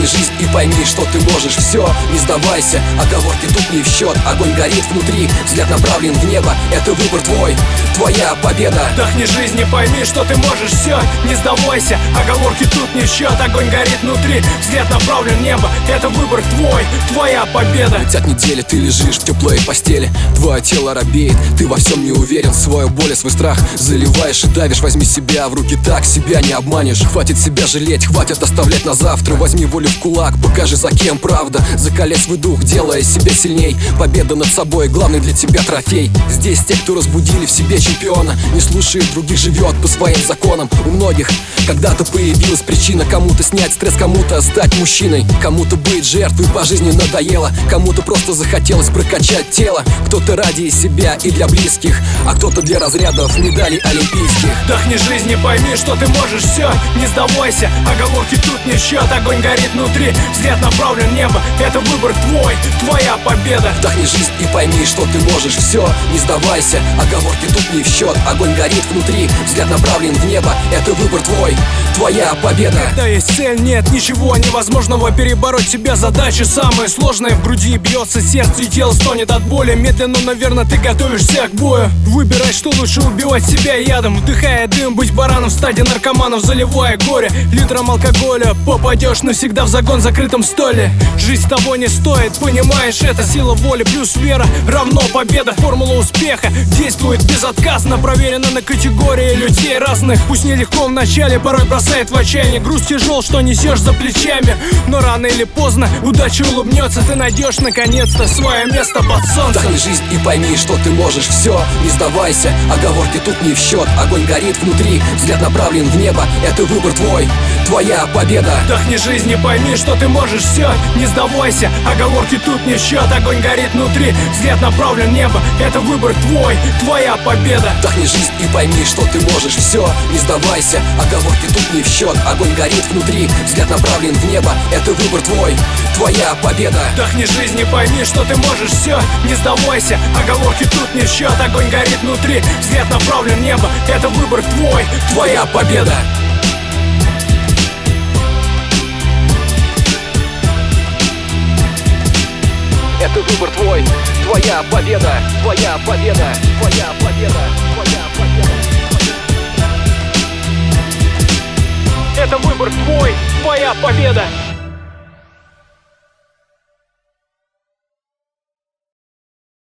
жизнь и пойми, что ты можешь все. Не сдавайся, оговорки тут не в счет. Огонь горит внутри, взгляд направлен в небо. Это выбор твой, твоя победа. Вдохни жизнь и пойми, что ты можешь все. Не сдавайся, оговорки тут не в счет. Огонь горит внутри, взгляд направлен в небо. Это выбор твой, твоя победа. Летят недели, ты лежишь в теплой постели. Твое тело робеет, ты во всем не уверен. Свою боль и свой страх заливаешь и давишь. Возьми себя в руки, так себя не обманешь. Хватит себя жалеть, хватит оставлять на завтра. Возьми волю в кулак, покажи, за кем правда. Закаляй свой дух, делая себя сильней. Победа над собой, главный для тебя трофей. Здесь те, кто разбудили в себе чемпиона. Не слушает других, живет по своим законам. У многих когда-то появилась причина. Кому-то снять стресс, кому-то стать мужчиной. Кому-то быть жертвой по жизни надоело. Кому-то просто захотелось прокачать тело. Кто-то ради себя и для близких, а кто-то для разрядов медалей олимпийских. Вдохни жизнь и пойми, что ты можешь все. Не сдавайся, оговорки тут не в счет. Огонь горит внутри, взгляд направлен в небо. Это выбор твой, твоя победа. Вдохни жизнь и пойми, что ты можешь все. Не сдавайся, оговорки тут не в счет. Огонь горит внутри, взгляд направлен в небо. Это выбор твой, твоя победа. Когда есть цель, нет ничего невозможного. Перебороть себя задача самая сложная. В груди бьется сердце и тело стонет от боли. Медленно, наверное, ты готовишься к бою. Выбирай, что лучше: убивать себя ядом, вдыхая дым, быть бараном в стадии наркоманов, заливая горе литром алкоголя. Попадешь навсегда в загон в закрытом столе. Жизнь того не стоит, понимаешь, это сила воли плюс вера равно победа. Формула успеха действует безотказно, проверена на категории людей разных. Пусть нелегко в начале, порой бросает в отчаяние. Груз тяжел, что несешь за плечами, но рано или поздно удача улыбнется. Ты найдешь наконец-то свое место под солнцем. Вдохни жизнь и пойми, что ты можешь все. Не сдавайся, оговорки тут не в счет. Огонь горит внутри, взгляд направлен в небо. Это выбор твой, твоя победа. Вдохни жизнь и пойми, что ты можешь все. Не сдавайся, оговорки тут не в счет. Огонь горит внутри, взгляд направлен в небо. Это выбор твой, твоя победа. Вдохни жизнь и пойми, что ты можешь все. Не сдавайся, оговорки тут не в счет. Огонь горит внутри, взгляд направлен в небо. Это выбор твой, твоя победа. Вдохни жизнь и пойми, что ты можешь все. Не сдавайся, оговорки тут не в счет. Огонь горит внутри, взгляд направлен в небо. Это выбор твой, твоя победа. Это выбор твой, твоя победа, твоя победа, твоя победа, твоя победа. Это выбор твой, твоя победа.